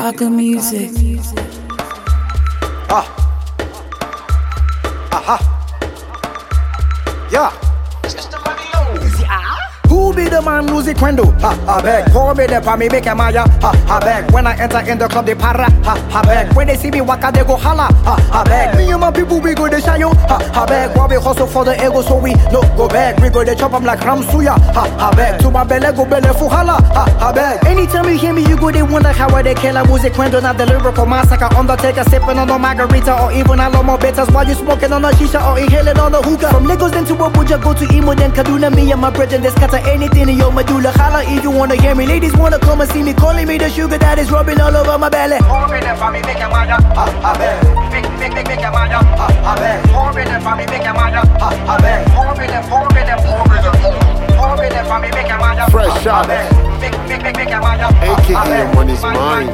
Gaga music. Yeah. Who be the man music window? Ha beg. Pour me the pa me make a maya. Ha beg. When I enter in the club they para. Ha beg. When they see me waka they go holla. Ha beg. Me and my people we go to shayo. Ha beg. While we hustle for the ego so we no go back. We go to chop 'em like Ramsuya. Ha beg. To my belly go belly for holla. Ha beg. Anytime you hear me you go they wonder how they kill a music window. Not the lyrical massacre. Undertaker sipping on the margarita or even a lot more betas while you smoking on a shisha or inhaling on the hookah. From Lagos then to Abuja go to Imo then Kaduna. Me and my brethren they scatter anything in your medulla. Holla if you wanna hear me. Ladies wanna come and see me. Calling me the sugar that is rubbing all over my belly. Pour it for me, make a maya. Make a maya. Pour it for me, make a maya. Pour it for me, make a maya. Fresh shot. Make a maya. AKA your money's mine.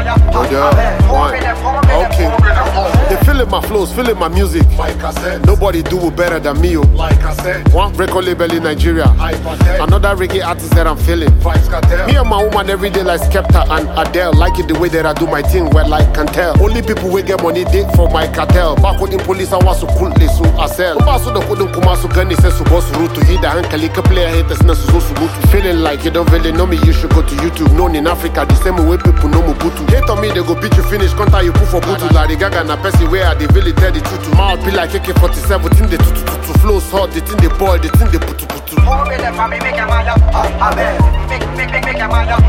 Okay. They feeling my flows, feeling my music. Nobody do it better than me. One record label in Nigeria. Another reggae artist that I'm feeling. Me and my woman every day like Skepta and Adele. Like it the way that I do my thing, well like can tell. Only people we get money date for my cartel. Back with the police I was so cool so I sell. Baso the couldn't come out so gunny says so boss root to hit the handle player haters na so feeling like you don't really know me, you should go to YouTube. Known in Africa the same way people know Mobutu. Hate on me they go beat you finish, contact you put for Butu. Larry Gaga na person where they really tell the truth. Mouth be like AK-47, thing they to flows hot, the thing they boil, the thing they put. Pour it for me, make a maya. Make a maya.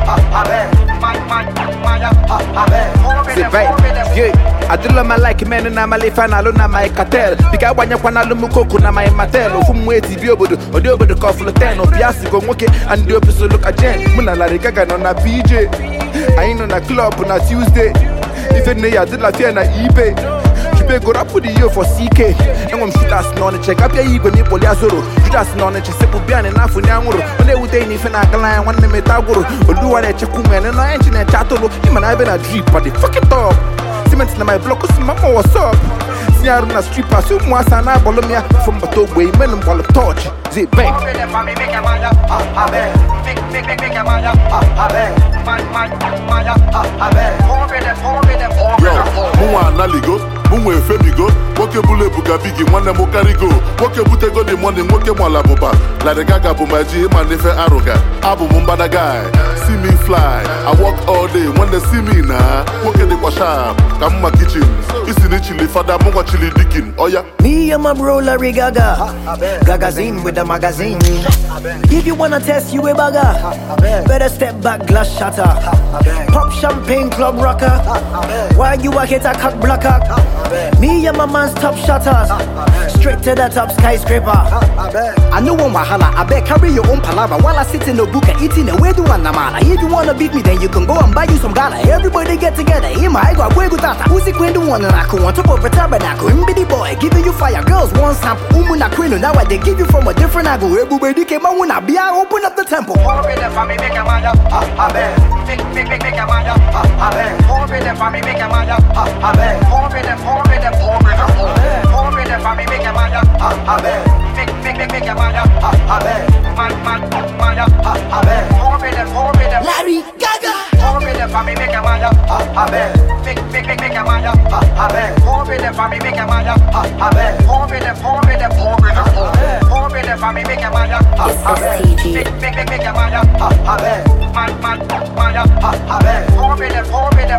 I do love my like men and I'm a life and I don't know my cartel. Because when you want to look at my matel, from where to be able to, or do the call for the 10 or Piazzi go okay and do episode look at Jen. Muna Larry Gaga on a PJ. I ain't on a club on a Tuesday. If I did la fier na eBay. Go up with the year for CK. And I'm shoot us on the check up your ego, Nipoli Azoro. You just know that you simple being enough for Namuro. When they would any Fenaka, one name Tagoro, or do one at Chakuman and I engine and Chatolo. Him and I been a drip, but the fucking top. Cement in my block, Mama was up. Siaruna stripper, so once and I Bolomia from Batogway, men and ball of torch. Zay bang. Muwa Naligo, Muwe Femigo, Woke Bule Bugabigi, one Mokarigo, Woke Butego the money, Woke Malaboba, La de Gaga Bumaji, Manefe Aroga, Abu Mumbada guy, see me fly, I walk all day, when they see me now, Woke the Washa, Kamuma kitchen, it's in the chili, Father Munga chili digging, oh yeah. Me and my bro Larry Gaga, Gagazine with the magazine. If you wanna test you a bagger, better step back, glass shatter. Pop champagne, club rocker. While you a hit a cock blocker. Me and my man's top shutters. Straight to the top skyscraper. I know one wahala, I bet carry your own palava. While I sit in the book and eating away to one namana. If you wanna beat me, then you can go and buy you some gala. Everybody get together, in my go away with that. Who's it going to one and I can on top of a tabernacle? Mbidi boy, giving you fire. Girls want sample, Umuna Queen, now they give you from a different angle. Everybody came out when I be out, open up the temple. Pour it for me, make a maya. Make a maya. Pour it for me, make a maya. Pour it for me, make a maya. Make a maya. Larry Gaga. Pour it for me, make a maya. Make a maya. Pour it for me, make a maya. Pour it for me, make a maya. Make a maya.